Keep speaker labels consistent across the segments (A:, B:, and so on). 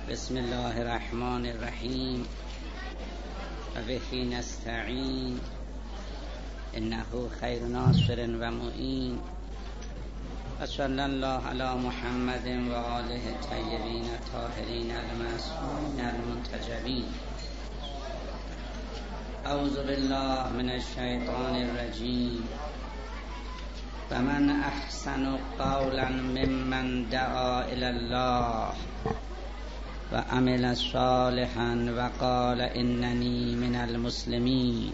A: بسم الله الرحمن الرحیم و به نستعین انه خیر ناصر و معین و صلی الله علی محمد و آله الطیبین الطاهرین المعصومین المنتجبین. اعوذ بالله من الشیطان الرجیم. و من احسن قولا ممن دعا الی الله و عمل صالحا و قال اننی من المسلمین.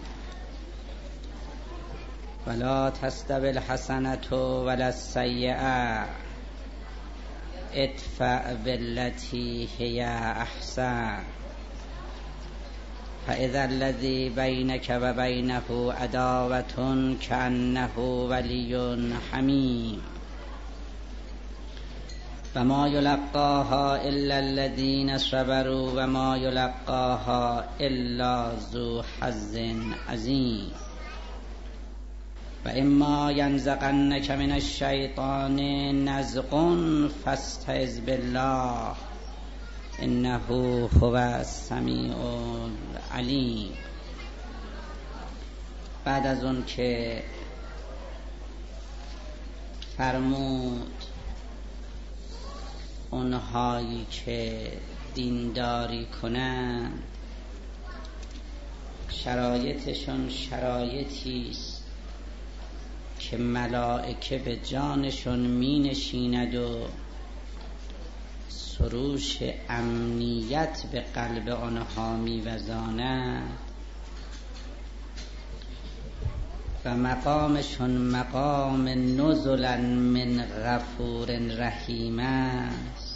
A: ولا تستوی الحسنة ولا السیئة ادفع بالتي هي احسن فاذا الذی بینک و بینه عداوة کأنه ولی حمیم. و ما یلقاها الا الذین صبروا و ما یلقاها الا ذو حظ عظیم. و اما ینزغنک من الشیطان نزغ فاستعذ بالله انه هو السمیع العلیم. بعد از اون که فرمود اونهایی که دینداری کنند شرایطشون شرایطیست که ملائکه به جانشون می نشیند و سروش امنیت به قلب آنها می وزاند و مقامشون مقام نزلا من غفور رحیم است.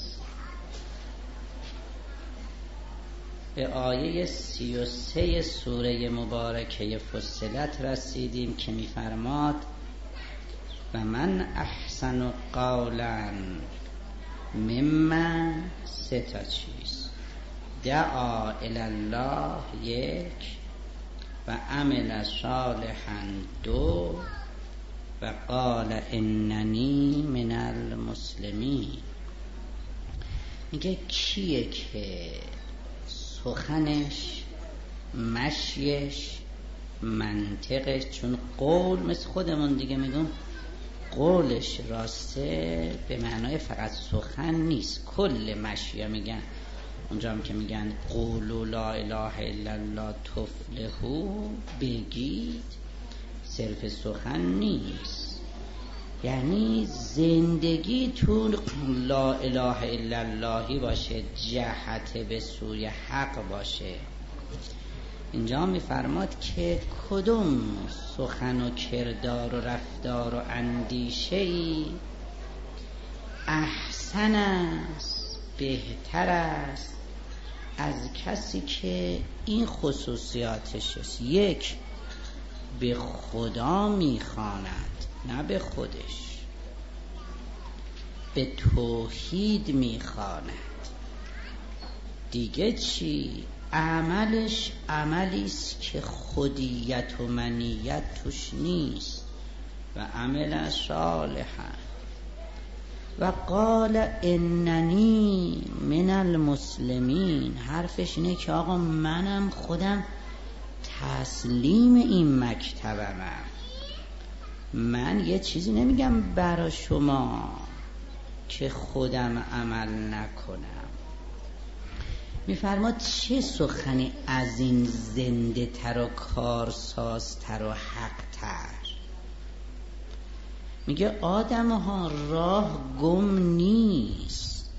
A: به آیه 33 سوره مبارکه فصلت رسیدیم که می فرماد و من احسن قولا ممن، سه تا چیز: دعا الی الله یک، و عمل صالحا دو، و قال اننی من المسلمین. میگه کیه که سخنش، مشیش، منطقش، چون قول مثل خودمون دیگه میگم قولش راسته به معنای فقط سخن نیست. کل مشیه میگن اونجا هم که میگن قولوا لا اله الا الله تفلحوا، بگید صرف سخن نیست، یعنی زندگی تو لا اله الا اللهی باشه، جهت به سوی حق باشه. اینجا میفرماد که کدوم سخن و کردار و رفتار و اندیشه‌ای احسن است، بهتر است از کسی که این خصوصیاتش است: یک، به خدا میخواند نه به خودش، به توحید میخواند. دیگه چی؟ عملش عملیست که خودیت و منیت توش نیست. و عمل صالحا و قال اننی من المسلمین. حرفش اینه که آقا منم خودم تسلیم این مکتبمم. من یه چیزی نمیگم برا شما که خودم عمل نکنم. میفرماد چه سخنی از این زنده تر و کارسازتر و حق تر. میگه آدم ها راه گم نیست،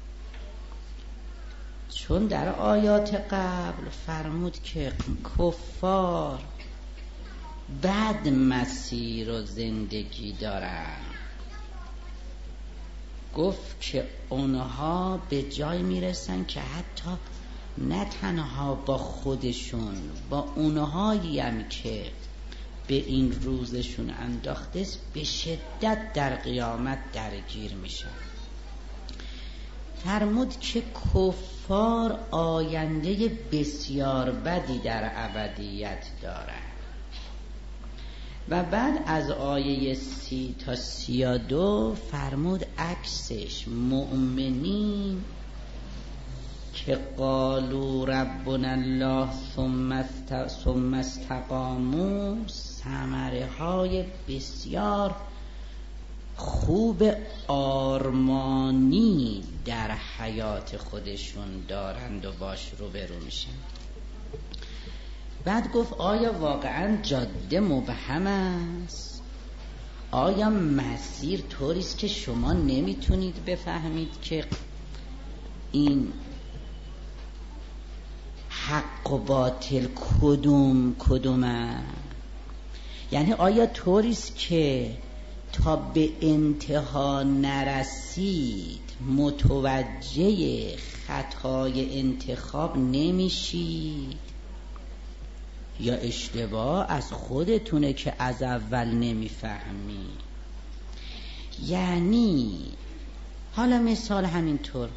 A: چون در آیات قبل فرمود که کفار بد مسیر و زندگی دارن. گفت که اونها به جای میرسن که حتی نه تنها با خودشون، با اونهایی هم که به این روزشون انداخته به شدت در قیامت درگیر میشن. فرمود که کفار آینده بسیار بدی در ابدیت دارن. و بعد از آیه 30 تا 32 فرمود عکسش مؤمنین که قالوا ربنا الله ثم استقاموا ثمره های بسیار خوب آرمانی در حیات خودشون دارند و باش روبرو میشن. بعد گفت آیا واقعا جاده مبهم است؟ آیا مسیر طوریست که شما نمیتونید بفهمید که این حق و باطل کدومه؟ یعنی آیا طوریست که تا به انتها نرسید متوجه خطای انتخاب نمیشید؟ یا اشتباه از خودتونه که از اول نمیفهمی؟ یعنی حالا مثال همینطور،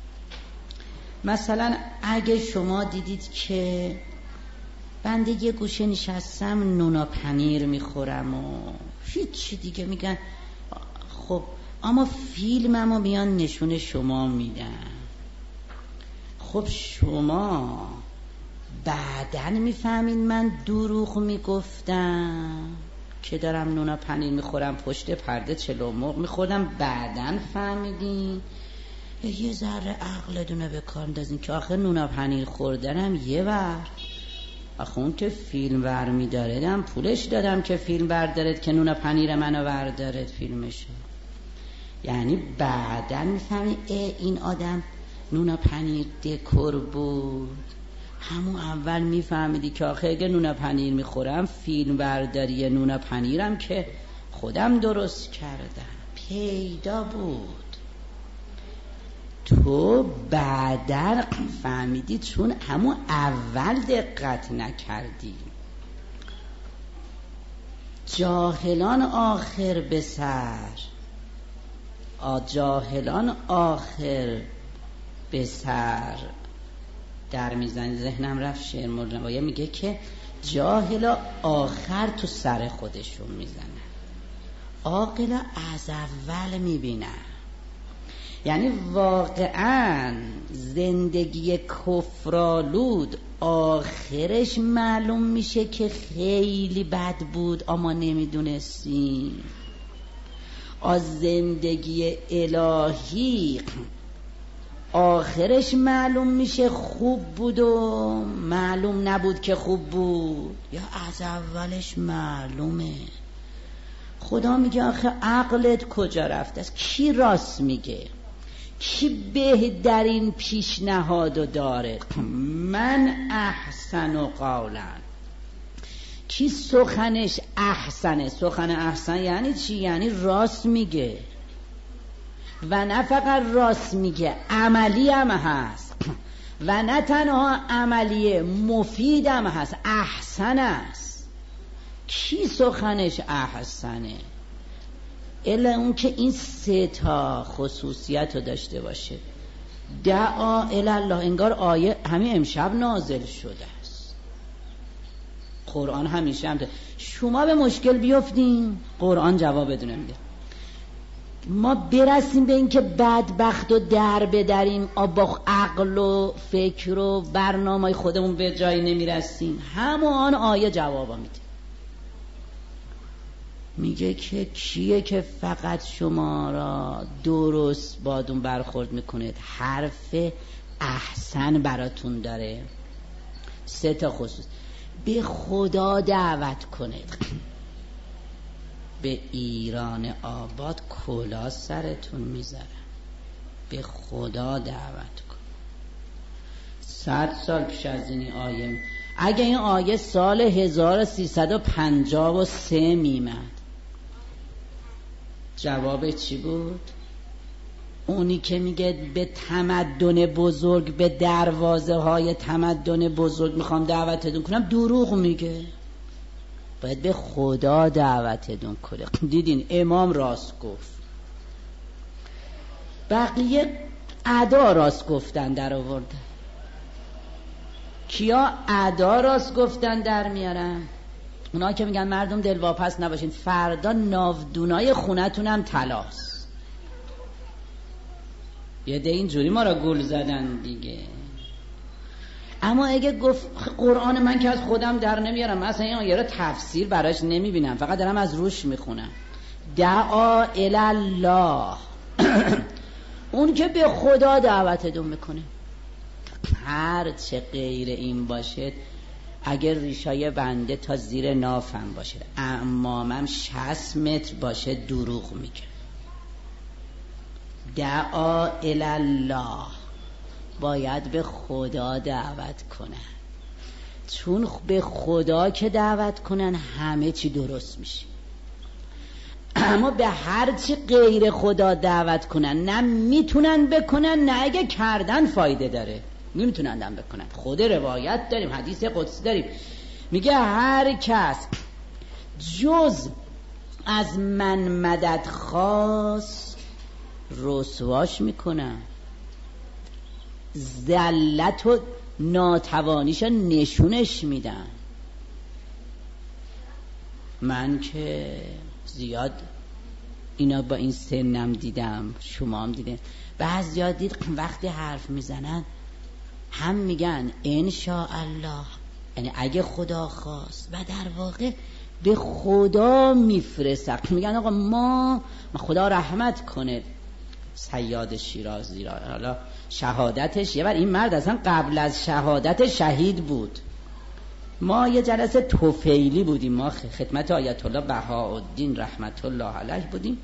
A: مثلا اگه شما دیدید که بنده یه گوشه نشستم نونا پنیر میخورم و هیچی دیگه، میگن خب اما فیلممو بیان نشون شما میدن. خب شما بعدن میفهمین من دروغ میگفتم که دارم نونا پنیر میخورم، پشت پرده چلو مرغ میخوردم، بعدن فهمیدین؟ یه ذره عقلتونه به کار اندازین که آخه نونا پنیر خوردنم یه ور، آخه اون که فیلم ور میداردم پولش دادم که فیلم بردارد که نونا پنیر منو بردارد فیلمشو. یعنی بعدن میفهمی این آدم نونا پنیر دکور بود. همون اول میفهمیدی که آخه اگه نونا پنیر میخورم فیلم برداری نونا پنیرم که خودم درست کردم، پیدا بود. تو بعدن فهمیدی چون همون اول دقت نکردی. جاهلان آخر به سر، جاهلان آخر به سر در میزنی. ذهنم رفت شعر مولوی میگه که جاهلا آخر تو سر خودشون میزنن، عاقلا از اول میبینن. یعنی واقعا زندگی کفرآلود آخرش معلوم میشه که خیلی بد بود اما نمیدونستیم. از زندگی الهی آخرش معلوم میشه خوب بود و معلوم نبود که خوب بود، یا از اولش معلومه. خدا میگه آخه عقلت کجا رفته است؟ کی راست میگه؟ کی بهترین پیشنهادو داره؟ من احسن و قولا، کی سخنش احسنه؟ سخن احسن یعنی چی؟ یعنی راست میگه، و نه فقط راست میگه، عملی هم هست، و نه تنها عملیه، مفید هم هست، احسن است. کی سخنش احسنه؟ الا اون که این سه تا خصوصیت رو داشته باشه. دعا الله، انگار آیه همین امشب نازل شده است. قرآن همیشه هم شما به مشکل بیفتین قرآن جواب بدونه میده. ما برسیم به این که بدبخت و در بدریم، با عقل و فکر و برنامه خودمون به جایی نمیرسیم، همون آیه جواب میده. میگه که کیه که فقط شما را درست بادون برخورد میکنه، حرف احسن براتون داره. سه تا خصوص: به خدا دعوت کنید، به ایران آباد کلا سرتون میذارم، به خدا دعوت کن. 100 سال پیش از این آیه، اگه این آیه سال 1353 میمد، جواب چی بود؟ اونی که میگه به تمدن بزرگ، به دروازه های تمدن بزرگ میخوام دعوتتون کنم، دروغ میگه. باید به خدا دعوتتون کنه. دیدین امام راست گفت، بقیه ادا راست گفتن در آورده. کیا ادا راست گفتن در میارن؟ اونا که میگن مردم دلواپس نباشین، فردا ناودونای خونتون هم طلاست. یه ده اینجوری ما را گول زدن دیگه. اما اگه گفت قرآن من که از خودم در نمیارم، مثلا این آیه رو تفسیر براش نمیبینم، فقط دارم از روش میخونم. دعا الله اون که به خدا دعوتتون میکنه. هر چه غیر این باشه، اگر ریشای بنده تا زیر نافم باشه، امامم 60 متر باشه، دروغ میگه. دعا الله باید به خدا دعوت کنن، چون به خدا که دعوت کنن همه چی درست میشه. اما به هر چی غیر خدا دعوت کنن، نه میتونن بکنن، نه اگه کردن فایده داره، نمیتونن هم بکنن. خود روایت داریم، حدیث قدسی داریم، میگه هر کس جز از من مدد خواست رسواش میکنم، ذلت و ناتوانیشو نشونش میدن. من که زیاد اینا با این سنم دیدم، شما هم دیدن، بعضیا دید وقتی حرف میزنن هم میگن انشاءالله، یعنی اگه خدا خواست، و در واقع به خدا میفرستن. میگن آقا ما خدا رحمت کنه صیاد شیرازی را، حالا شهادتش یه بار این مرد اصلا قبل از شهادت شهید بود. ما یه جلسه توفیلی بودیم، ما خدمت آیت الله بهاءالدین رحمت الله علیه بودیم،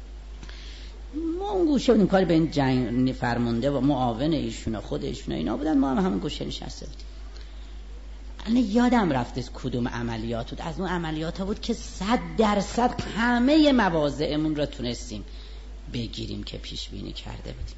A: ما اون گوشه بودیم، کاری به این جنگ فرمانده و معاون ایشون خود ایشون اینا بودن، ما هم همون گوشه نشسته بودیم. الان یادم رفته کدوم عملیات بود، از اون عملیات ها بود که 100% همه مواضعمون را تونستیم بگیریم که پیش بینی کرده بودیم.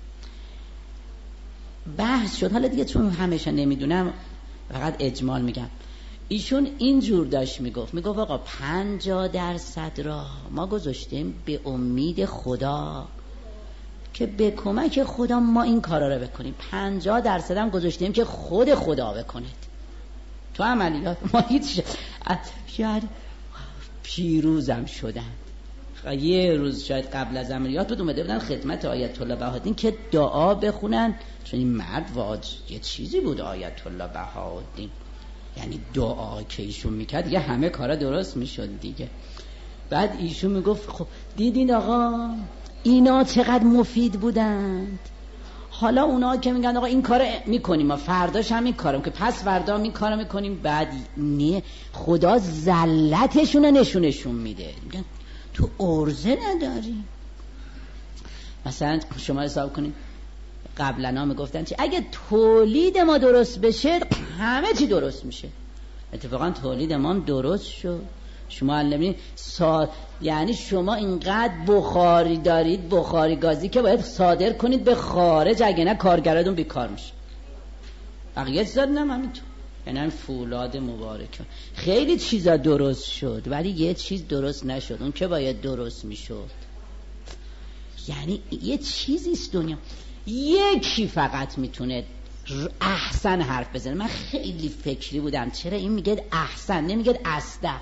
A: بحث شد، حالا دیگه چون همیشه نمیدونم فقط اجمال میگم. ایشون اینجور داشت میگفت آقا 50% را ما گذاشتیم به امید خدا که به کمک خدا ما این کارا رو بکنیم، 50% هم گذاشتیم که خود خدا بکنید. تو عملیات ما هیچ شاید پیروزم شدن. یه روز شاید قبل از عملیات بود اومده بودن خدمت آیت الله بهاءالدین که دعا بخونن، چون این مرد یه چیزی بود آیت الله بهاءالدین، یعنی دعا که ایشون میکرد دیگه همه کارا درست میشد دیگه. بعد ایشون میگفت خب دیدین آقا اینا چقدر مفید بودند، حالا اونا که میگن آقا این کارو میکنیم، ما فرداش هم این کارم که پس فردا این کارو میکنیم، بعد نه خدا ذلتشون نشونشون میده، میگن تو ارزه نداری. مثلا شما حساب کنید قبلا میگفتن چی اگه تولید ما درست بشه همه چی درست میشه. اتفاقا تولید ما هم درست شد. شما علمین یعنی شما اینقدر بخاری دارید، بخاری گازی، که باید صادر کنید به خارج، اگه نه کارگراتون بیکار میشه. بقیه چیزا نه همینطور، یعنی فولاد مبارک خیلی چیزا درست شد، ولی یه چیز درست نشد، اون که باید درست میشد. یعنی یه چیزیست دنیا، یکی فقط میتونه احسن حرف بزنه. من خیلی فکری بودم چرا این میگه احسن نمیگه اصدق،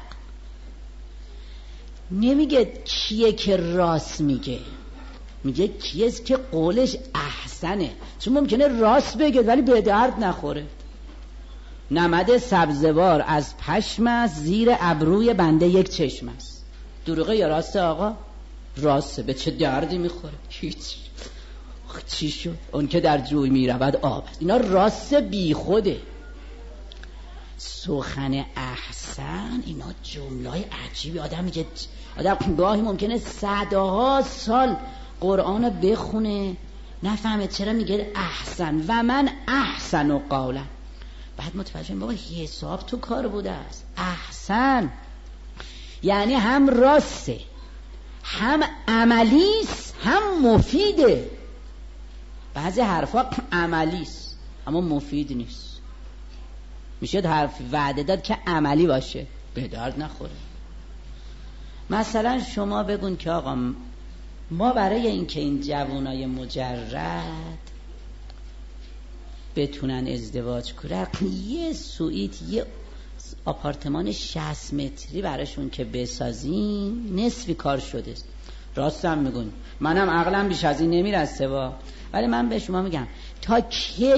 A: نمیگه کیه که راست میگه، میگه کیست که قولش احسنه. چون ممکنه راست بگه ولی به درد نخوره. نمد سبزوار از پشم است، زیر ابروی بنده یک چشم است. دروغه یا راسته آقا؟ راسته. به چه دردی میخوره؟ هیچ. چی شد؟ اون که در جوی میرود آب است. اینا راست بی خوده. سخن احسن اینا جمله‌های عجیبی. آدم میگه، آدم گاهی ممکنه صدها سال قرآن رو بخونه نفهمه چرا میگه احسن و من احسن و قولا. بعد متوجه بابا حساب تو کار بوده است. احسن یعنی هم راسته، هم عملیست، هم مفیده. بعضی حرفا عملیست اما مفید نیست. میشه حرف وعده داد که عملی باشه، به درد نخوره. مثلا شما بگون که آقا ما برای اینکه این جوانای مجرد بتونن ازدواج کنن یه سوئیت، یه آپارتمان 60 متری براشون که بسازیم نصفی کار شده. راستم میگون، منم عقلم بیش از این نمیرسه ولی من به شما میگم تا کی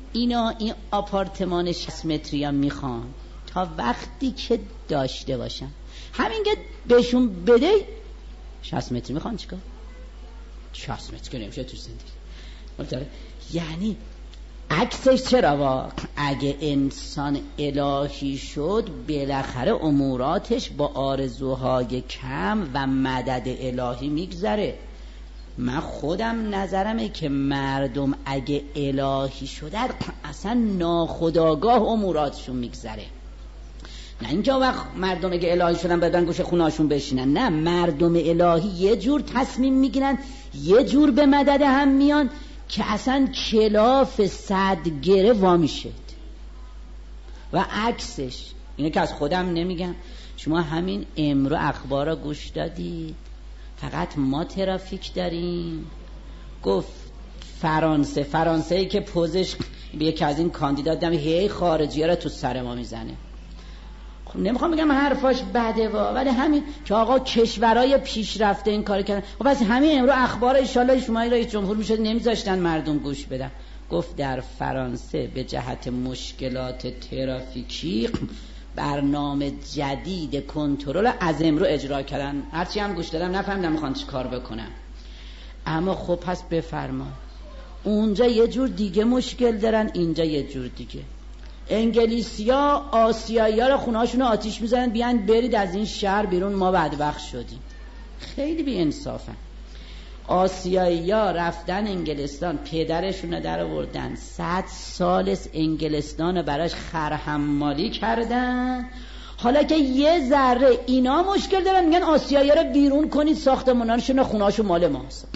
A: اینا این آپارتمان 60 متری هم میخوان تا وقتی که داشته باشن. همین که بهشون بده 60 متری میخوان چیکار؟ 60 متر که نمیشه تو زندگی. یعنی عکسش چرا اگه انسان الهی شد بالاخره اموراتش با آرزوهای کم و مدد الهی میگذره. من خودم نظرمه که مردم اگه الهی شدن اصلا ناخودآگاه اموراتشون میگذره، نه اینکه وقت مردم اگه الهی شدن بدن گوشه خونهاشون بشینن، نه، مردم الهی یه جور تصمیم میگیرن، یه جور به مدد هم میان که اصلا کلاف 100 گره وامی شد. و عکسش اینه که از خودم نمیگم، شما همین امرو اخبار گوش دادید فقط ما ترافیک داریم. گفت فرانسه‌ای که پوزش به یکی از این کاندیدات دم هی خارجی ها رو تو سر ما میزنه. خب نمیخوام بگم حرفاش بده ولی همین که آقا کشورهای پیشرفته این کار کردن. خب پس همین امرو اخبار ان شاءالله شما رئیس جمهور میشد نمیذاشتن مردم گوش بدن. گفت در فرانسه به جهت مشکلات ترافیکی برنامه جدید کنترل از امرو اجرا کردن. هرچی هم گوش دادم نفهمیدم میخوان چی کار بکنم. اما خب پس بفرما، اونجا یه جور دیگه مشکل دارن، اینجا یه جور دیگه. انگلیسیا آسیایی‌ها رو خونه‌هاشون رو آتیش میزنن بیان برید از این شهر بیرون، ما بدبخت شدیم. خیلی بی انصافن. آسیایی‌ها رفتن انگلستان، پدرشون رو در آوردن، 100 سال انگلستان رو براش خرحمالی کردن. حالا که یه ذره اینا مشکل دارن میگن آسیایی‌ها رو بیرون کنید، ساختماناشون و خونه‌هاشون مال ماست.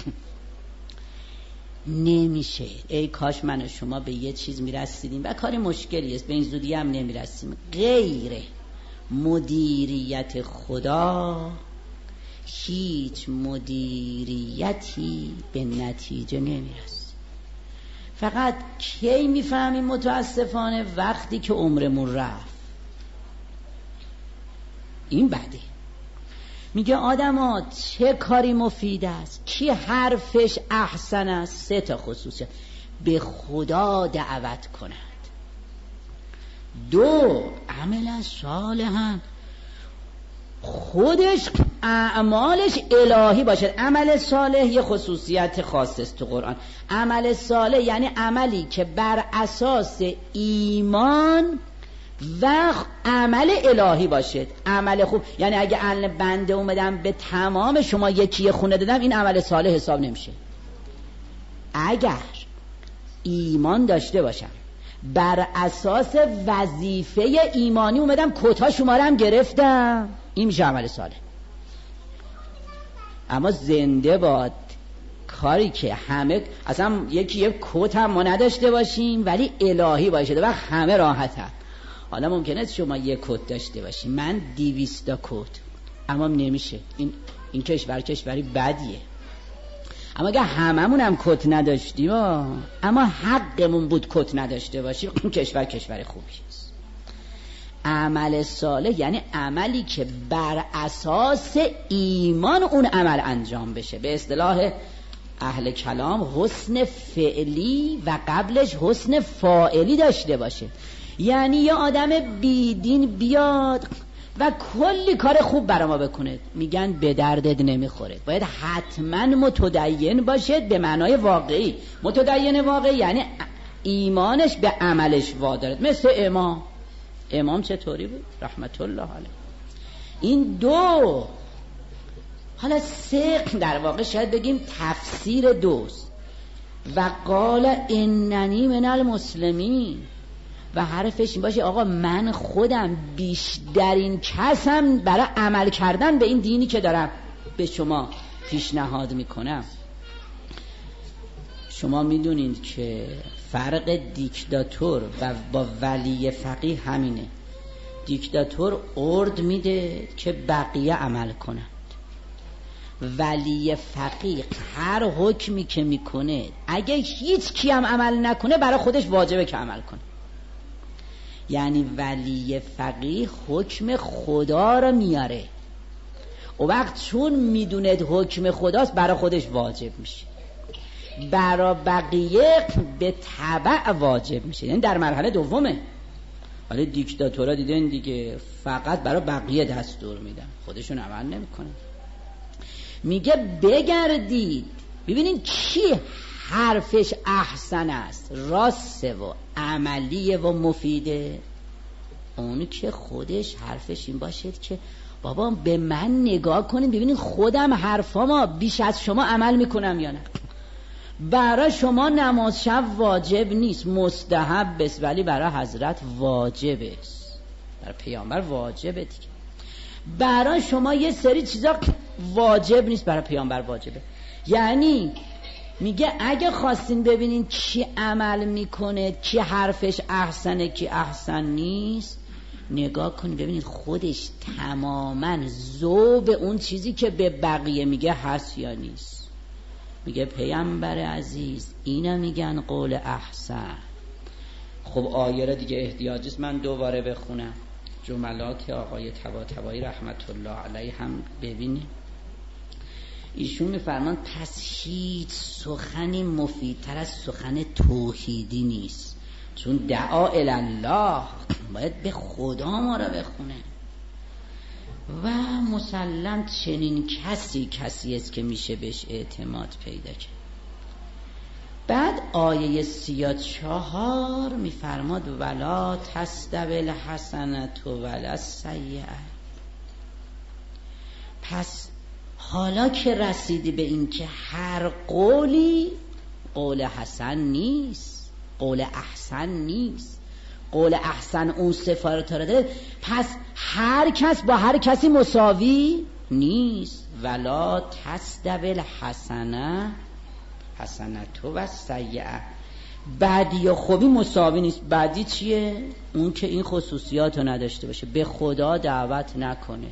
A: نمیشه. ای کاش من و شما به یه چیز میرسیدیم و کاری مشکلی است، به این زودی هم نمیرسیم. غیر مدیریت خدا هیچ مدیریتی به نتیجه نمیرسه. فقط کی میفهمیم متاسفانه؟ وقتی که عمرمون رفت. این بده. میگه آدما چه کاری مفید است، کی حرفش احسن است؟ 3 تا خصوصیت: به خدا دعوت کند، 2 عملا صالحا، خودش اعمالش الهی باشد. عمل صالح یه خصوصیت خاص است تو قرآن. عمل صالح یعنی عملی که بر اساس ایمان و عمل الهی باشد. عمل خوب یعنی اگه عمل بنده اومدم به تمام شما یکی خونه دادم، این عمل صالح حساب نمیشه. اگر ایمان داشته باشم، بر اساس وظیفه ایمانی اومدم کتا شماره هم گرفتم، این میشه عمل صالح. اما زنده باد کاری که همه اصلا یک کت هم ما نداشته باشیم ولی الهی باشه و همه راحتن. حالا ممکنه شما یک کت داشته باشی، من 200 تا کت، اما نمیشه. این کشوری بدیه. اما اگه هممون هم کت نداشتیم اما حقمون بود کت نداشته باشیم، این کشور خوبی است. عمل صالح یعنی عملی که بر اساس ایمان اون عمل انجام بشه. به اصطلاح اهل کلام حسن فعلی و قبلش حسن فاعلی داشته باشه. یعنی یه آدم بیدین بیاد و کلی کار خوب برای ما بکنه، میگن به دردت نمیخوره. باید حتما متدین باشد به معنای واقعی. متدین واقعی یعنی ایمانش به عملش وادارد. مثل امام چطوری بود؟ رحمت الله علیه. این 2. حالا 3 در واقع شاید بگیم تفسیر 2 و قال اننی من المسلمین. و حرفش این باشه آقا من خودم بیشترین کسم برای عمل کردن به این دینی که دارم به شما پیشنهاد میکنم. شما میدونید که فرق دیکتاتور و با ولی فقیه همینه. دیکتاتور ارد میده که بقیه عمل کنند، ولی فقیه هر حکمی که میکنه اگه هیچ کی هم عمل نکنه برای خودش واجبه که عمل کنه. یعنی ولی فقیه حکم خدا رو میاره، و وقت چون میدونه حکم خداست برای خودش واجب میشه. برای بقیه به تبع واجب میشه، یعنی در مرحله دومه. ولی دیکتاتورها دیدن دیگه فقط برای بقیه دستور میدن، خودشون عمل نمیکنن. میگه بگردید ببینید کی حرفش احسن است، راسته و عملیه و مفیده. اونی که خودش حرفش این باشد که بابا به من نگاه کنید ببینید خودم حرفامو بیش از شما عمل میکنم یا نه. برای شما نماز شب واجب نیست، مستحب است، ولی برای حضرت واجب است، برای پیامبر واجبه دیگه. برای شما یه سری چیزا واجب نیست، برای پیامبر واجبه. یعنی میگه اگه خواستین ببینین کی عمل میکنه، کی حرفش احسنه کی احسن نیست، نگاه کنید ببینید خودش تماما ذوب اون چیزی که به بقیه میگه هست یا نیست. میگه پیامبر عزیز اینا میگن قول احسن. خب آیه را دیگه احتیاجیست من دوباره بخونم، جملات آقای طباطبایی رحمت الله علیه هم ببینید. ایشون میفرمان پس هیچ سخنی مفیدتر از سخن توحیدی نیست، چون دعا الله باید به خدا ما را بخونه و مسلم چنین کسی است که میشه بهش اعتماد پیدا کرد. بعد آیه 34 میفرماد ولا تستوی الحسنة ولا السیئة. پس حالا که رسیدی به این که هر قولی قول حسن نیست، قول احسن نیست، قول احسن اون صفات را داره، پس هر کس با هر کسی مساوی نیست. ولا تستوی الحسنة حسنة و السیئة. بدی و خوبی مساوی نیست. بدی چیه؟ اون که این خصوصیات رو نداشته باشه، به خدا دعوت نکنه،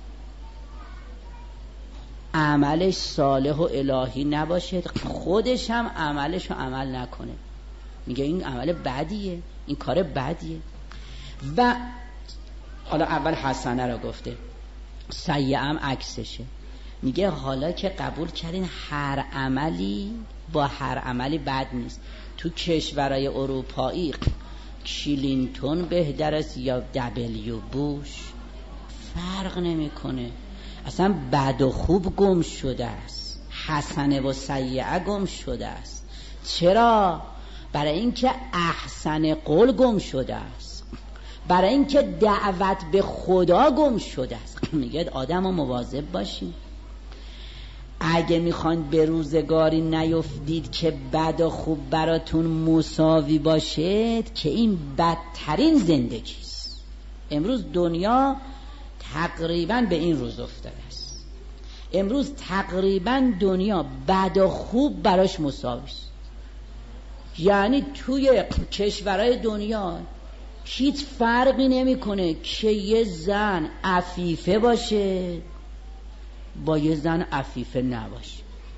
A: عملش صالح و الهی نباشه، خودش هم عملش رو عمل نکنه، میگه این عمل بدیه، این کار بدیه. و حالا اول حسنه رو گفته، سیئه هم عکسشه. میگه حالا که قبول کردین هر عملی با هر عملی بد نیست. تو کشورهای اروپایی کلینتون بهتر است یا دبلیو بوش، فرق نمیکنه، اصلا بد و خوب گم شده است، حسنه و سیئه گم شده است. چرا؟ برای اینکه احسن قول گم شده است، برای اینکه دعوت به خدا گم شده است. میگه آدم رو مواظب باشین، اگه میخواین به روزگاری نیفتید که بد و خوب براتون مساوی باشد که این بدترین زندگیست. امروز دنیا تقریبا به این روز افتاده است. امروز تقریبا دنیا بد و خوب براش مساوی است. یعنی توی کشورهای دنیا هیچ فرقی نمیکنه که یه زن عفیفه باشه با یه زن عفیفه نباشه،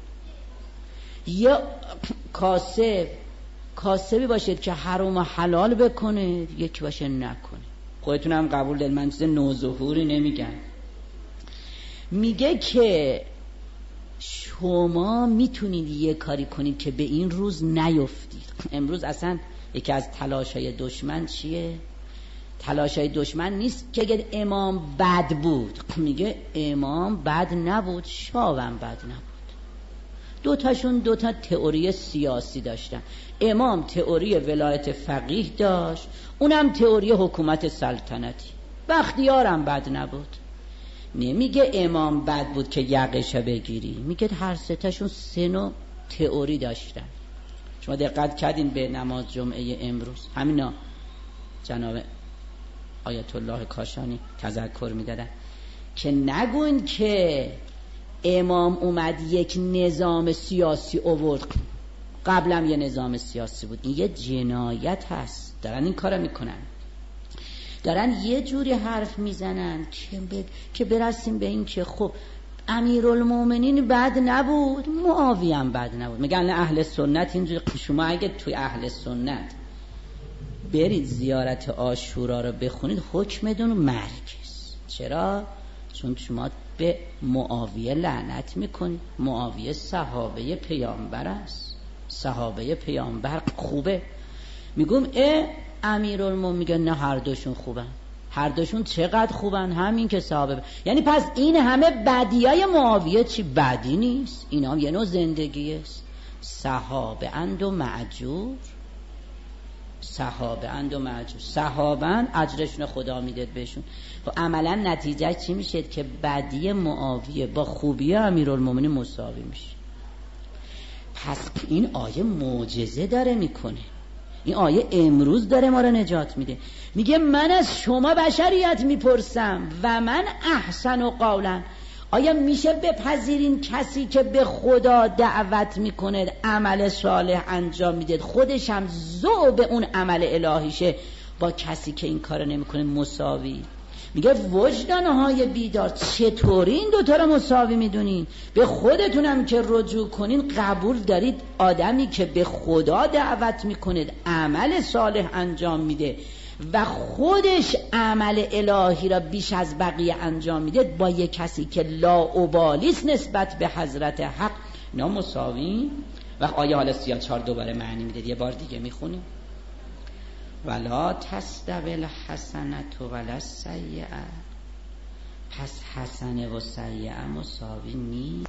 A: یه کاسبی باشه که حرام و حلال بکنه، یکی باشه نکنه. خودتون هم قبول دارید من چیز نوظهوری نمیگم. میگه که شما میتونید یه کاری کنید که به این روز نیفتید. امروز اصلا یکی از تلاشای دشمن چیه؟ تلاشای دشمن نیست که اگه امام بد بود، میگه امام بد نبود، شاهم بد نبود. دوتاشون دوتا تئوری سیاسی داشتن. امام تئوری ولایت فقیه داشت، اونم تئوری حکومت سلطنتی. بختیارم بد نبود. نمیگه امام بد بود که یقشو بگیری، میگه هر سه تاشون سه نوع تئوری داشتن. شما دقت کردین به نماز جمعه امروز همینا جناب آیت الله کاشانی تذکر میدادن که نگوین که امام اومد یک نظام سیاسی آورد، قبلم یه نظام سیاسی بود. این یه جنایت هست، دارن این کارو میکنن، دارن یه جوری حرف میزنن که برسیم به این که خب امیرالمومنین بد نبود، معاویه هم بد نبود. میگن اهل سنت اینجوری. شما اگه توی اهل سنت برید زیارت عاشورا رو بخونید حکمتون مرگ است. چرا؟ چون شما به معاویه لعنت میکنید. معاویه صحابه پیامبر است. صحابه پیامبر خوبه. میگم امیرالمومنین میگه نه هر دوشون خوبن. هر دوشون چقدر خوبن؟ همین که صحابه یعنی پس این همه بدیای معاویه چی بدی نیست؟ اینا هم یه نوع زندگی است. صحابه اند و معجور، صحابه اند و معجور، صحابن اجرشون خدا میداد بهشون. و عملا نتیجه چی میشه؟ که بدی معاویه با خوبی امیرالمومنین مساوی میشه. پس این آیه معجزه داره میکنه. این آیه امروز داره ما رو نجات میده. میگه من از شما بشریت میپرسم و من احسن و قولا، آیا میشه بپذیرین کسی که به خدا دعوت میکنه عمل صالح انجام میده خودش هم ذوب اون عمل الهیشه با کسی که این کار نمیکنه مساوی؟ میگه وجدانهای بیدار چطوری این دوتا رو مساوی میدونین؟ به خودتونم که رجوع کنین قبول دارید آدمی که به خدا دعوت میکنه عمل صالح انجام میده و خودش عمل الهی را بیش از بقیه انجام میده با یک کسی که لاابالیست نسبت به حضرت حق، اینا مساوی؟ و آیه حالا 34 دوباره معنی میده، یه بار دیگه میخونیم. ولا تستوی الحسنة ولا السیئة، پس حسنه و سیئه مساوی نیست.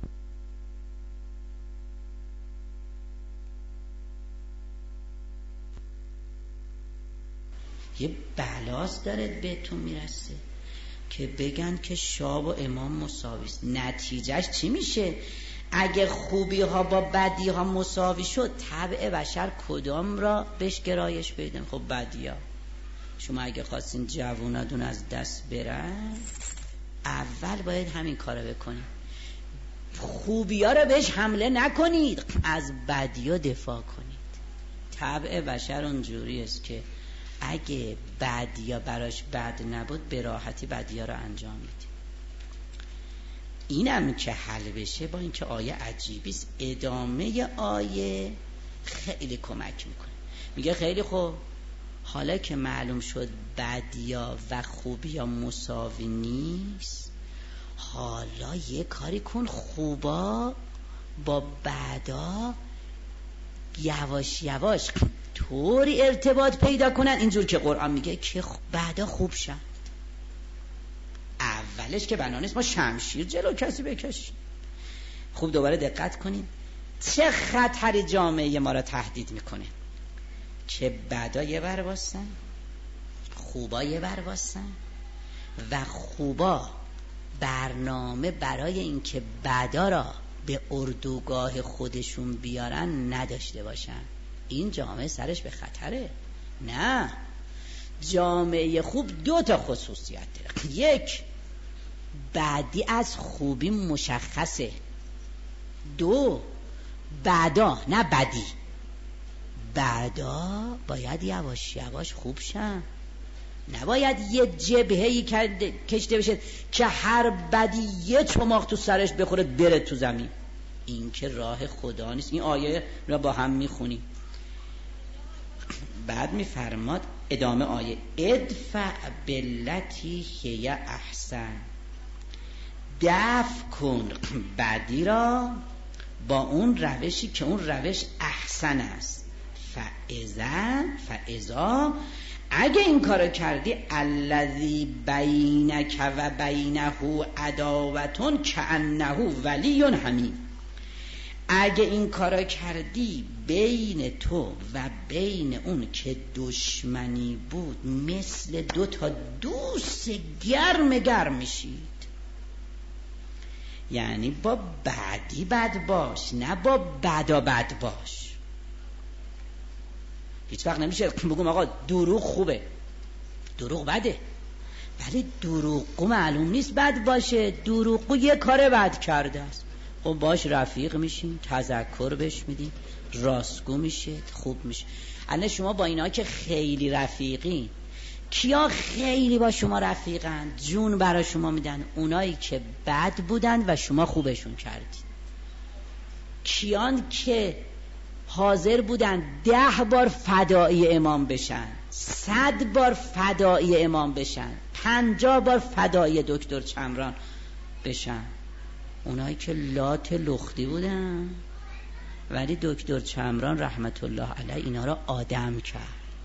A: یه بلاست داره بهتون میرسه که بگن که شاه و امام مساوی است. نتیجهش چی میشه؟ اگه خوبی ها با بدی ها مساوی شد، طبع بشر کدام را بهش گرایش بدن؟ خب بدی ها. شما اگه خواستین جووناتون از دست برن، اول باید همین کارو بکنید، خوبی ها را بهش حمله نکنید، از بدی ها دفاع کنید. طبع بشر اونجوری است که اگه بدی ها براش بد نبود به راحتی بدی ها را انجام میده. اینم که حل بشه با اینکه آیه عجیبیست، ادامه آیه خیلی کمک میکنه. میگه خیلی خوب، حالا که معلوم شد بدیا و خوبیا مساوی نیست، حالا یه کاری کن خوبا با بدا یواش یواش طوری ارتباط پیدا کنن اینجور که قرآن میگه که بدا خوب شن. اولش که بنا نیست ما شمشیر جلو کسی بکشیم. خوب دوباره دقت کنید چه خطری جامعه ما را تهدید میکنه که بدا یه ور واسن، خوبا یه ور واسن و خوبا برنامه برای اینکه بدا را به اردوگاه خودشون بیارن نداشته باشن. این جامعه سرش به خطره. نه، جامعه خوب دو تا خصوصیت داره. یک، بدی از خوبی مشخصه. دو، بدا نه بدی، بدا باید یواش یواش خوب شن. نباید یه جبهه‌ای کشته بشه که هر بدی یه چماق تو سرش بخوره بره تو زمین. این که راه خدا نیست. این آیه را با هم میخونیم. بعد میفرماد ادامه آیه ادفع باللتی هی احسن، دفع کن بدی را با اون روشی که اون روش احسن است. فاذا اگه این کارو کردی الذی بینک و بینه عداوتون کأنه ولی حمیم، اگه این کارو کردی بین تو و بین اون که دشمنی بود مثل دو تا دوست گرم میشید. یعنی با بدی بد باش، نه با بدا بد باش. هیچ وقت نمیشه بگم آقا دروغ خوبه، دروغ بده، ولی دروغو معلوم نیست بد باشه. دروغو یه کار بد کرده است، خب باش رفیق میشین، تذکر بهش میدین، راستگو میشه، خوب میشه. الان شما با اینا که خیلی رفیقین، کیا خیلی با شما رفیقن جون برای شما میدن؟ اونایی که بد بودن و شما خوبشون کردید. کیان که حاضر بودن 10 بار فدایی امام بشن، 100 بار فدایی امام بشن، 50 بار فدایی دکتر چمران بشن؟ اونایی که لات لختی بودن، ولی دکتر چمران رحمت الله علیه اینا را آدم کرد.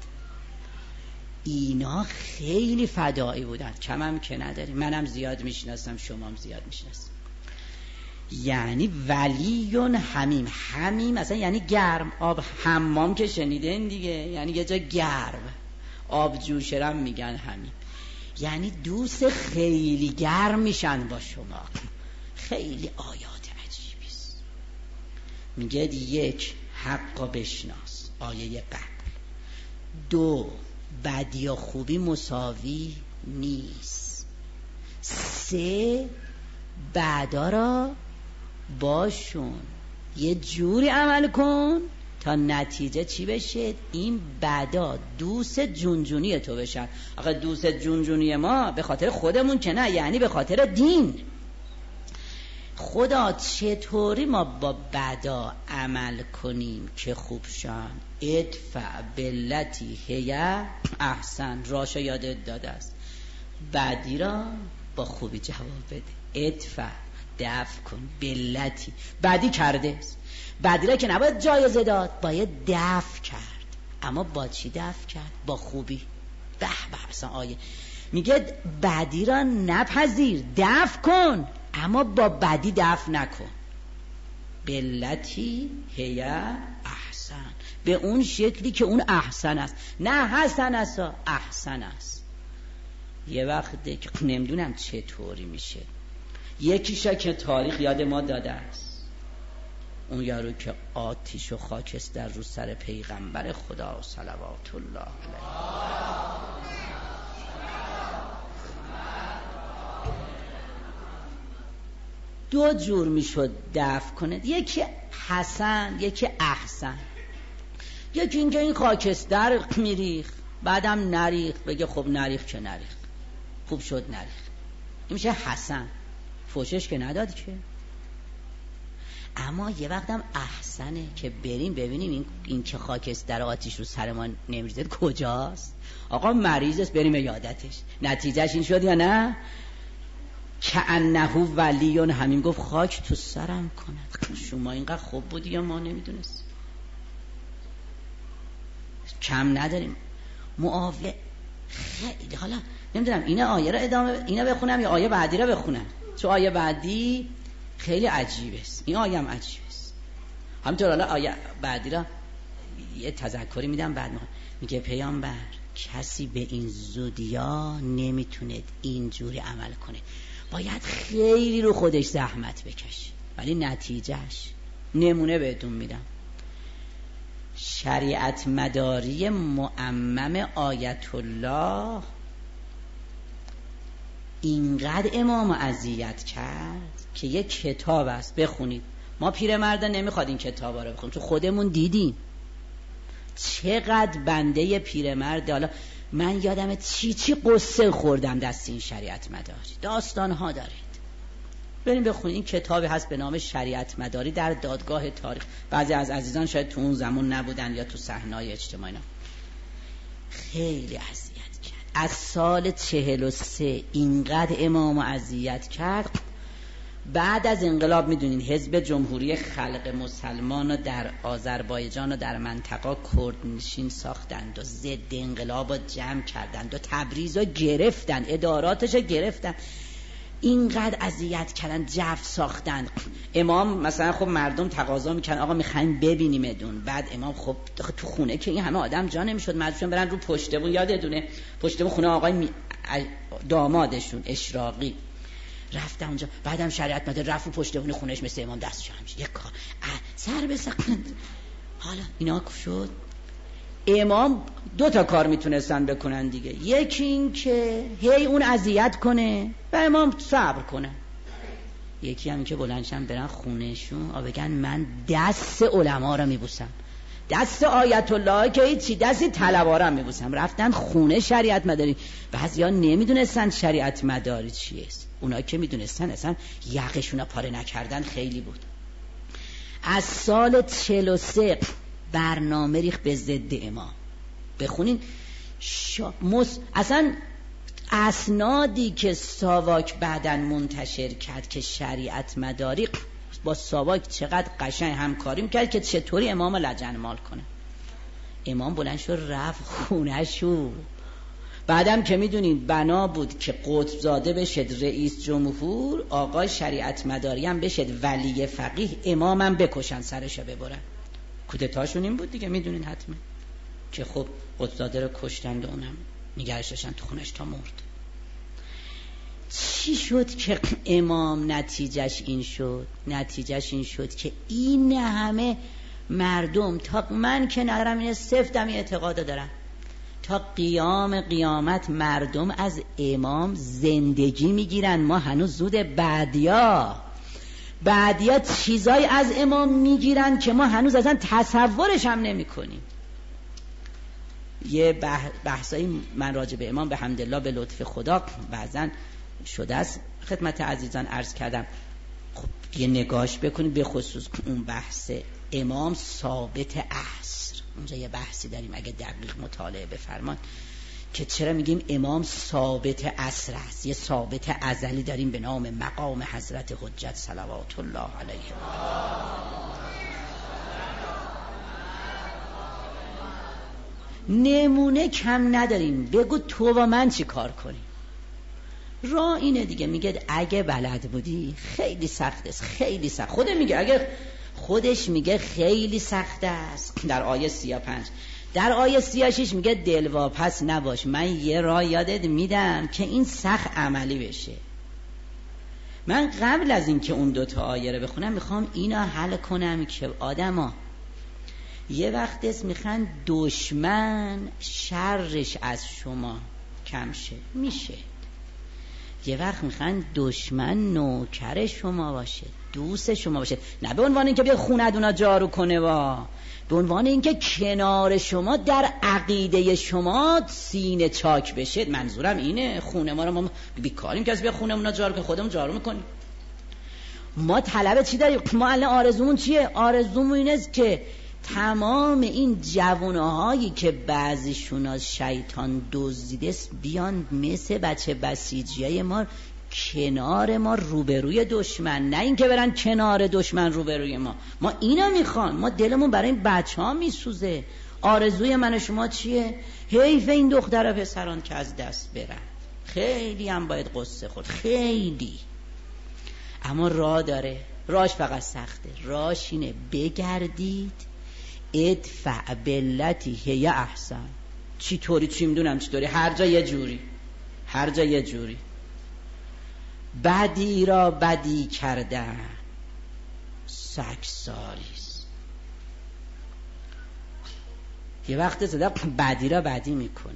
A: اینا خیلی فدایی بودن، کم هم که نداریم، منم زیاد میشناسم، شما هم زیاد میشناسم. یعنی ولیون حمیم، حمیم اصلا یعنی گرم، آب حمام که شنیدین دیگه، یعنی یه جا گرم، آب جوشرم میگن حمیم، یعنی دوست خیلی گرم میشن با شما. خیلی آیات عجیبیست. میگه یک، حقا بشناس، آیه قبل. دو، بدی و خوبی مساوی نیست. سه، بعدا را باشون یه جوری عمل کن تا نتیجه چی بشه؟ این بعدا دوست جونجونی تو بشن. آقا دوست جونجونی ما به خاطر خودمون که نه، یعنی به خاطر دین. خدا چطوری ما با بدا عمل کنیم که خوب شن؟ ادفع باللتی هی احسن، راشا یادت داده است، بدی را با خوبی جواب بده. ادفع، دفع کن، باللتی، بدی کرده است، بدی را که نباید جایزه داد، باید دفع کرد. اما با چی دفع کرد؟ با خوبی. به به، اصلا آیه میگه بدی را نپذیر، دفع کن، اما با بدی دفع نکن. باللتی هی احسن، به اون شکلی که اون احسن است، نه حسن است، احسن است. یه وقت که نمیدونم چطوری میشه، یکیشا که تاریخ یاد ما داده است، اون یارو که آتیش و خاکستر رو سر پیغمبر خدا صلوات الله علیه. دو جور میشد دفع کنه، یکی حسن، یکی احسن. یکی اینکه این خاکستر میریخ، بعدم نریخ، بگه خب نریخ که نریخ، خوب شد نریخ، این میشه حسن، فوشش که نداد که. اما یه وقتم احسنه که بریم ببینیم این که خاکستر آتیش رو سر ما نمیریزه کجاست. آقا مریض است، بریم یادتش. نتیجهش این شد یا نه؟ که انه ولیون همین، گفت خاک تو سرم کند. شما اینقدر خوب بودی یا ما نمیدونست؟ کم نداریم. معاویه خیلی، حالا نمیدونم این آیه را ادامه اینا بخونم یا آیه بعدی را بخونم، چون آیه بعدی خیلی عجیبه است، این آیه هم عجیبه است. همینطور حالا آیه بعدی را یه تذکری میدم بعد میگه پیامبر کسی به این زودیا نمیتونه اینجوری عمل کنه، باید خیلی رو خودش زحمت بکشه، ولی نتیجهش نمونه بهتون میدم. شریعت مداری معمم آیت الله اینقدر امام اذیت کرد که یک کتاب است، بخونید. ما پیرمردان نمیخواد این کتابا رو بخونیم، چون خودمون دیدیم چقدر بنده پیرمرد. حالا من یادم چی قصه خوردم دست این شریعت مداری، داستان ها دارید، بریم بخونید. این کتابی هست به نام شریعت مداری در دادگاه تاریخ. بعضی از عزیزان شاید تو اون زمان نبودن یا تو صحنه‌های اجتماعی نه. خیلی اذیت کرد. از سال 43 اینقدر امام اذیت کرد. بعد از انقلاب میدونین حزب جمهوری خلق مسلمان رو در آذربایجان و در منطقه کردنشین ساختند و ضد انقلاب رو جمع کردند و تبریز رو گرفتن، اداراتش رو گرفتن. اینقدر اذیت کردن، جو ساختن. امام مثلا خب مردم تقاضا میکنن آقا میخوایم ببینیم ادون، بعد امام خب تو خونه که این همه آدم جا نمیشد، مردمشون برن رو پشت بون، یادتونه پشت بون خونه آقای دامادشون اشراقی، رفتم اونجا. بعدم شریعت مدار رفت و پشت بون خونهش مثل امام دست جمعش یک کار سر بسقند. حالا اینا شد. امام 2 تا کار میتونستن بکنن دیگه، یکی این که هی اون اذیت کنه و امام صبر کنه، یکی هم که بلندشن برن خونهشون و بگن من دست علما رو میبوسم، دست آیت الله که هیچی، دست طلبا رو میبوسم. رفتن خونه شریعت مداری. بعضیا نمیدونستن شریعت مداری چیه، اونا که میدونستن اصلا یقشون رو پاره نکردن خیلی بود. از سال 43 برنامه ریخت به ضد امام. بخونین اصلا اسنادی که ساواک بعدن منتشر کرد که شریعت مداری با ساواک چقدر قشنگ همکاری میکرد که چطوری امام لجنمال کنه. امام بلند شد رفت خونه شو. بعدم که میدونین بنا بود که قطب زاده بشد رئیس جمهور، آقای شریعت مداری هم بشد ولی فقیه، امامم بکشن سرشو ببرن. کودتاشون این بود دیگه، میدونین حتما که خب قطب زاده رو کشتند و اونم نگرش داشتن تو خونش تا مرد. چی شد که امام نتیجهش این شد که این همه مردم، تا من که ندارم اینه سفتم این اعتقاد دارم، تا قیامت مردم از امام زندگی میگیرن. ما هنوز زود، بعدیا چیزای از امام میگیرن که ما هنوز اصلا تصورش هم نمی کنیم. یه بحثایی من راجع به امام به حمدالله به لطف خدا بعضا شده است، خدمت عزیزان عرض کردم. خب یه نگاش بکنید، به خصوص اون بحث امام ثابت عصر، اونجا یه بحثی داریم اگه دقیق مطالعه بفرمان که چرا میگیم امام ثابت عصر است. یه ثابت ازلی داریم به نام مقام حضرت حجت صلوات الله علیه. نمونه کم نداریم. بگو تو و من چی کار کنیم؟ راه اینه دیگه، میگه اگه بلد بودی خیلی سخت است، خیلی سخت. خودش میگه خیلی سخت است در آیه 35. در آیه 36 میگه دلواپس نباش، من یه راه یادت میدم که این سخت عملی بشه. من قبل از این که اون دوتا آیه رو بخونم میخوام اینا حل کنم که آدما یه وقت است میخوان دشمن شرش از شما کم شه، میشه. یه وقت میخوان دشمن نوکر شما باشه، دوست شما باشه، نه به عنوان اینکه بیا خونه‌دونا جارو کنه، به عنوان اینکه کنار شما در عقیده شما سینه چاک بشه. منظورم اینه، خونه ما رو ما بیکاریم که از بیا خونمون جارو کنه، خودمون جارو میکنیم. ما طلب چی داریم؟ ما الان آرزومون چیه؟ آرزومون اینه که تمام این جوانهایی که بعضیشون از شیطان دزدیده بیان مثل بچه بسیجیای ما کنار ما روبروی دشمن، نه این که برن کنار دشمن روبروی ما. ما اینا میخوان، ما دلمون برای این بچه ها میسوزه. آرزوی من شما چیه؟ حیف این دختر و پسران که از دست برن. خیلی هم باید قصه خورد، خیلی. اما راه داره، راهش فقط سخته. راهش اینه بگردید ادفع باللتی هی احسن. چی طوری چی میدونم چی طوری، هر جا یه جوری. بدی را بدی کردن سگساریست. یه وقت زده بدی را بدی میکنه،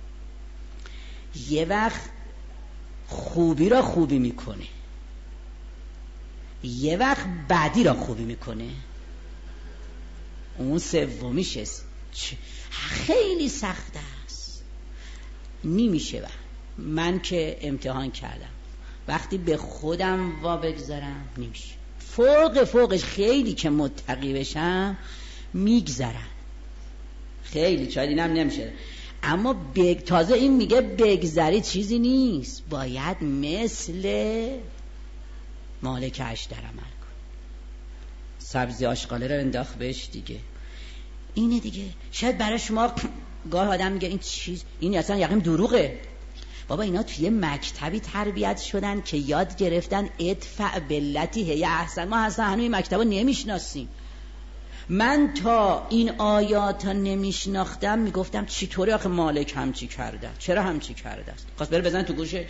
A: یه وقت خوبی را خوبی میکنه، یه وقت بدی را خوبی میکنه. اون سومیشه خیلی سخت است، نمیشه. من که امتحان کردم، وقتی به خودم وا بگذارم نمیشه. فوقش خیلی که متقی بشم میگذرن، خیلی شاید اینم نمیشه. اما تازه این میگه بگذری چیزی نیست، باید مثل مالک اشتر عمل کن. سبزی آشغاله رو انداخت بهش دیگه. اینه دیگه. شاید برای شما گاه آدم میگه این اصلا یقین دروغه. بابا اینا توی مکتبی تربیت شدن که یاد گرفتن ادفع باللتی هی احسن. ما اصلا هنوز این مکتبو نمیشناسیم. من تا این آیات نمیشناختم میگفتم چطوری آخه مالک همچی کرده، چرا همچی کرده است. خواست بره بزن تو گوشش،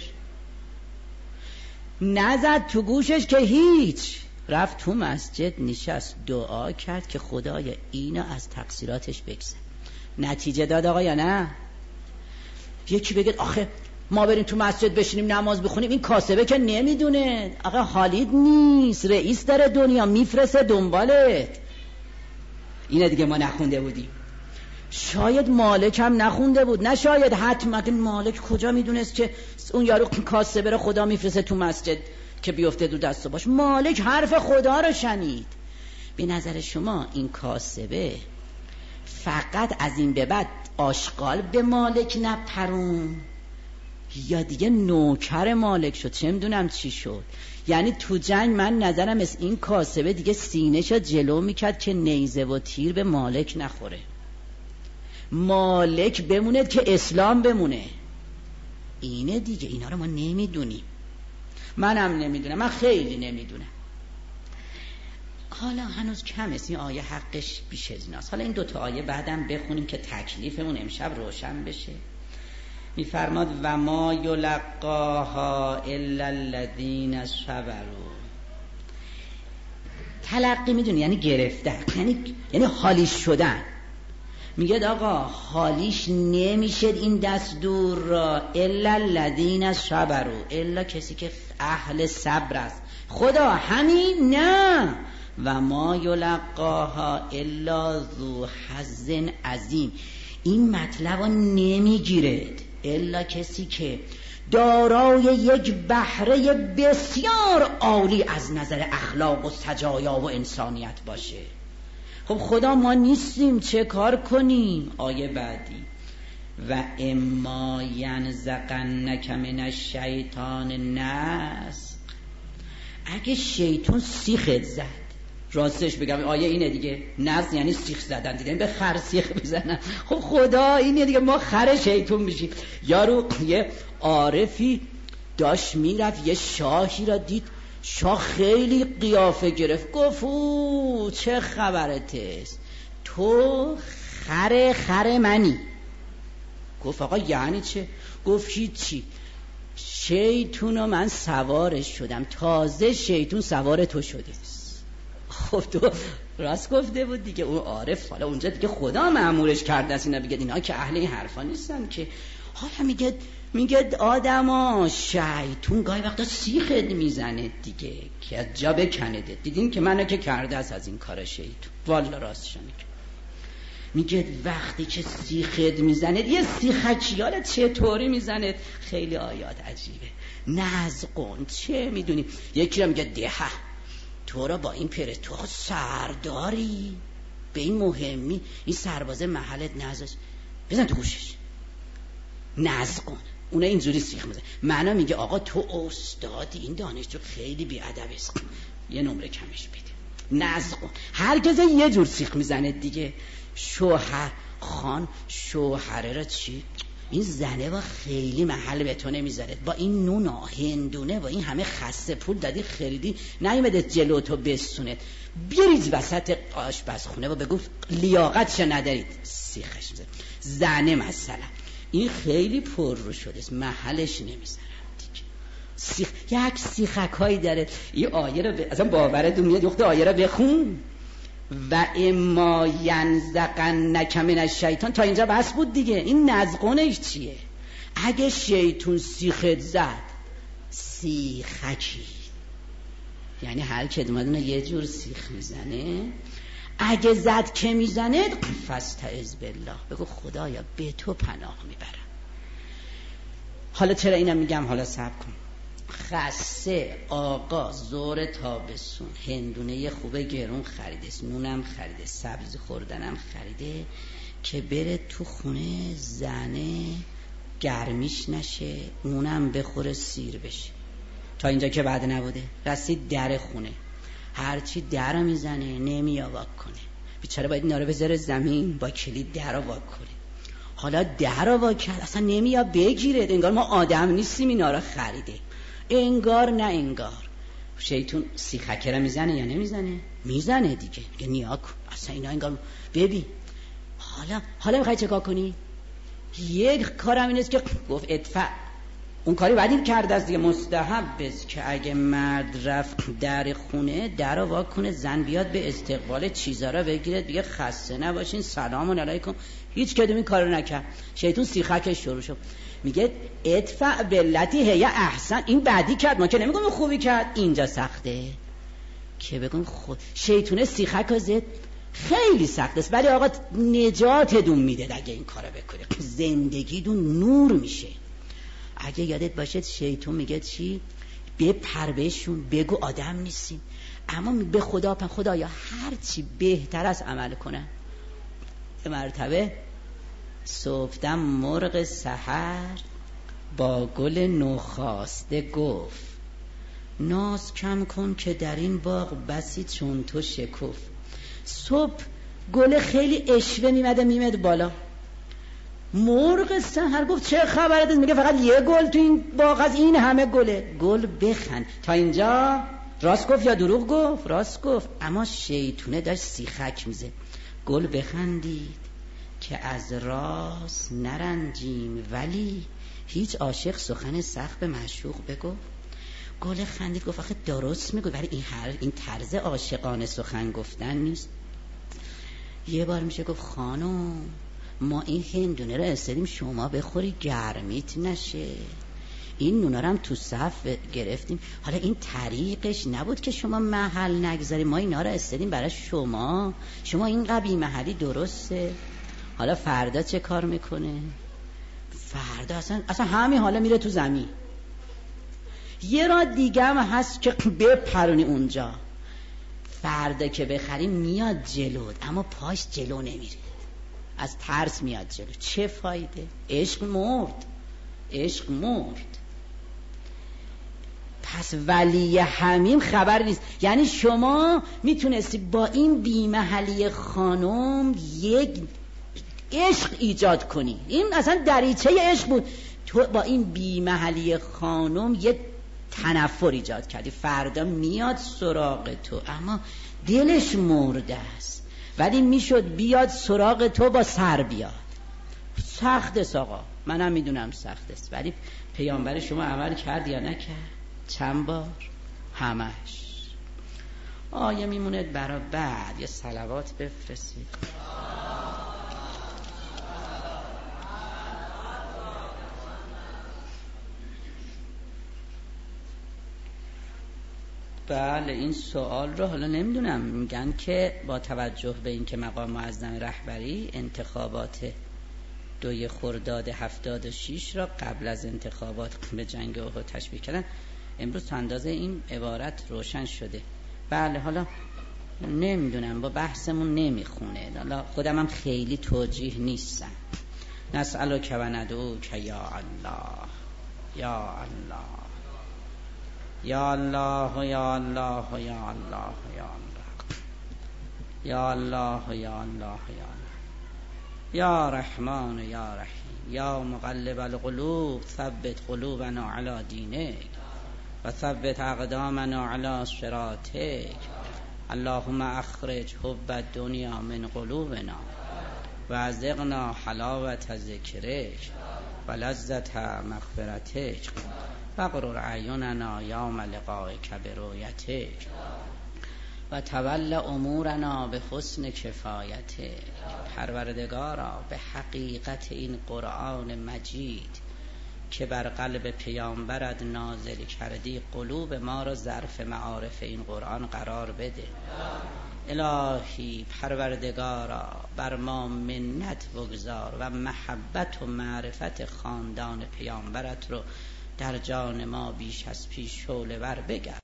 A: نزد تو گوشش که هیچ. رفت تو مسجد نشست دعا کرد که خدایا اینا از تقصیراتش بگذر. نتیجه داد آقا یا نه؟ یکی بگه آخه ما بریم تو مسجد بشینیم نماز بخونیم، این کاسبه که نمیدونه. آقا حالید نیست، رئیس داره دنیا میفرسته دنبالت. اینه دیگه ما نخونده بودیم. شاید مالک هم نخونده بود، نه شاید، حتما مالک کجا میدونست که اون یارو کاسبه رو خدا میفرسته تو مسجد که بیفته دو دستو باش. مالک حرف خدا رو شنید. به نظر شما این کاسبه فقط از این به بعد آشغال به مالک نپرون یا دیگه نوکر مالک شد، چه میدونم چی شد. یعنی تو جنگ من نظرم از این کاسبه دیگه سینه‌شو جلو میکرد که نیزه و تیر به مالک نخوره، مالک بمونه که اسلام بمونه. اینه دیگه. اینا رو ما نمیدونیم، منم نمیدونم، من خیلی نمیدونم. حالا هنوز کم است، این آیه حقش بیش از ایناست. حالا این 2 آیه بعدم بخونیم که تکلیفمون امشب روشن بشه. میفرماد و ما یلقاها الا الذین صبروا. تلقی میدونی یعنی گرفتن، یعنی حالیش شدن. میگه آقا حالیش نمیشه این دستور را الا الذین صبروا، الا کسی که اهل صبر است. خدا همین نه. و ما یلقاها الا ذو حظ عظیم، این مطلب رو نمیگیرد الا کسی که دارای یک بهره بسیار عالی از نظر اخلاق و سجایا و انسانیت باشه. خب خدا ما نیستیم، چه کار کنیم؟ آیه بعدی و اما ینزغنک من الشیطان نزغ، اگه شیطان سیخت زد، راستش بگم آیه اینه دیگه، نزغ یعنی سیخ زدن، دیدن به خر سیخ بزنن. خب خدا اینه دیگه، ما خر شیطان میشیم. یارو یه عارفی داشت میرفت، یه شاهی را دید، شاه خیلی قیافه گرفت، گفت او چه خبرت است، تو خر منی. گفت آقا یعنی چه؟ گفت هیچی، شیطون من سوارش شدم، تازه شیطون سوار تو شده است. خب تو راست گفته بود دیگه. اون عارف حالا اونجا دیگه خدا مأمورش کرده است اینا بگه، اینا که اهل این حرفا نیستن که. حالا میگه آدما شیطون گاهی وقتا سیخت میزنه دیگه که از جا بکنده. دیدین که منو که کرده است از این کار شیطون، والا راستش میگه وقتی که سیخت میزنه، یه سیخچیاله چطوری میزنه، خیلی آیات عجیبه. نزغون چه میدونی، یکی را میگه ده تو را با این پرس، تو سرداری به این مهمی، این سربازه محلت نزش بزن تو گوشش، نزغون. اونه اینجوری سیخ میزنه. معنا میگه آقا تو استادی، این دانشجو خیلی بی‌ادب است، یه نمره کمش بده. نزغون هر کسی یه جور سیخ میزنه دیگه. شوهر خان شوهره را چی؟ این زنه با خیلی محل به تو نمیذاره، با این نونا هندونه، با این همه خسته پول دادی خریدی، نیومده جلو تو بسونه، بریز وسط آشپزخونه و بگو لیاقتش ندارید، سیخش میزنه. زنه مثلا این خیلی پر رو شده است، محلش نمیذارم دیگه. یک سیخکایی داره. این آیه رو اصلا باورتون میاد؟ یخت آیه رو بخون. و اما ینزغنک من الشیطان، تا اینجا بس بود دیگه. این نزغونش چیه؟ اگه شیطون سیخت زد، سیخکی یعنی هر کدومدونه یه جور سیخ میزنه. اگه زد که میزنه، فاستعذ بالله، بگو خدایا به تو پناه میبرم. حالا چرا اینم میگم؟ حالا صبر کن. خسته آقا زور تابستون هندونه خوبه گرون خریده، نونم خریده، سبزی خوردنم خریده که بره تو خونه زنه گرمیش نشه، اونم بخوره سیر بشه. تا اینجا که بعد نبوده، رسید در خونه، هرچی در میزنه نمیاد واک کنه، بیچاره باید اینا رو بذاره زمین با کلید در رو واک کنه. حالا در رو واک کرد اصلا نمیاد بگیره، انگار ما آدم نیستیم اینا رو خریده. انگار نه انگار. شیطون سیخکه رو میزنه یا نمیزنه؟ میزنه دیگه. میگه نیا کن اصلا اینا انگار. ببین حالا میخوای چه کار کنی؟ یک کارم این است که گفت ادفع، اون کاری بعد این کرده است دیگه، مستحب است که اگه مرد رفت در خونه در رو وا کنه، زن بیاد به استقبال چیزا رو بگیره، دیگه خسته نباشین سلام علیکم. هیچ کدوم این کارو نکرد. شیطون سیخکش شروع شد. میگه ادفع باللتی هی احسن. این بعدی کرد، ما که نمیگم خوبی کرد، اینجا سخته که بگم خود شیطونه سیخک زد. خیلی سخت است ولی آقا نجاتتون میده اگه این کارو بکنه، زندگیتون نور میشه. اگه یادت باشه شیطون میگه چی؟ بپر بهشون، بگو آدم نیستین، اما به خدایا هر چی بهتر از عمل کنن. به مرتبه صبحدم مرغ سحر با گل نوخاسته گفت ناز کم کن که در این باغ بسی چون تو شکوف. صبح گل خیلی اشوه میمد بالا. مرغ سحر گفت چه خبرت؟ میگه فقط یه گل تو این باغ از این همه گله. گل بخند. تا اینجا راست گفت یا دروغ گفت؟ راست گفت، اما شیطونه داشت سیخک میزه. گل بخندید که از راست نرنجیم، ولی هیچ عاشق سخن سخت به معشوق بگو. گل خندید گفت آخه درست میگو، ولی این طرز عاشقانه سخن گفتن نیست. یه بار میشه گفت خانم ما این هندونه رو استدیم شما بخوری گرمیت نشه، این نونا رو هم تو صف گرفتیم، حالا این طریقش نبود که شما محل نگذاری، ما اینا رو استدیم برای شما این قبی محلی درسته. حالا فردا چه کار میکنه؟ فردا اصلا همین حالا میره تو زمین. یه راه دیگه هم هست که بپرونی اونجا. فردا که بخریم میاد جلو، اما پاش جلو نمیره، از ترس میاد جلو. چه فایده؟ عشق مرد. پس ولی همین خبر نیست. یعنی شما میتونستی با این بیمحلی خانم یک عشق ایجاد کنی، این اصلا دریچه عشق بود. تو با این بیمحلی خانم یک تنفر ایجاد کردی، فردا میاد سراغ تو، اما دلش مرده است، ولی میشد بیاد سراغ تو با سر بیاد. سخت است آقا، منم میدونم سخت است، ولی پیامبر شما عمل کرد یا نکرد؟ چند بار؟ همش. آیه میمونه برای بعد یه صلوات بفرستید. بله این سوال رو حالا نمیدونم، میگن که با توجه به این که مقام معظم رهبری انتخابات 2 خرداد 76 را قبل از انتخابات به جنگ احد تشبیه کردن، امروز تا اندازه این عبارت روشن شده. بله حالا نمیدونم، با بحثمون نمیخونه، حالا خودم هم خیلی توجیه نیستم. نسألک و ندعوک یا الله یا الله یا الله یا الله یا الله یا الله یا الله یا رحمان یا رحیم یا مقلب القلوب ثبت قلوبنا علی دینک و ثبت اقدامنا علی صراطک. اللهم اخرج حب الدنیا من قلوبنا و ازقنا حلاوت ذکرک و لذت مغفرتک و قرر اعیننا یوم لقائک برؤیتک و تول امورنا به حسن کفایتک. پروردگارا به حقیقت این قرآن مجید که بر قلب پیامبرت نازل کردی، قلوب ما را ظرف معارف این قرآن قرار بده. الهی پروردگارا بر ما منت بگذار و محبت و معرفت خاندان پیامبرت رو در جان ما بیش از پیش شعله ور بگرد.